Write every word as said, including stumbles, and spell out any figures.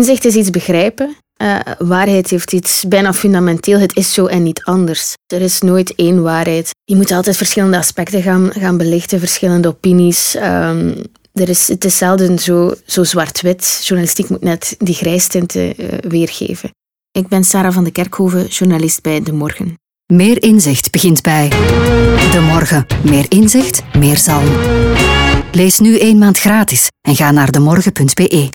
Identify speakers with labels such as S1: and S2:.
S1: Inzicht is iets begrijpen. Uh, waarheid heeft iets bijna fundamenteel. Het is zo en niet anders. Er is nooit één waarheid. Je moet altijd verschillende aspecten gaan, gaan belichten, verschillende opinies. Um, er is, het is zelden zo, zo zwart-wit. Journalistiek moet net die grijstinten uh, weergeven. Ik ben Sarah van de Kerkhoven, journalist bij De Morgen.
S2: Meer inzicht begint bij De Morgen. Meer inzicht, meer zalm. Lees nu één maand gratis en ga naar demorgen punt be.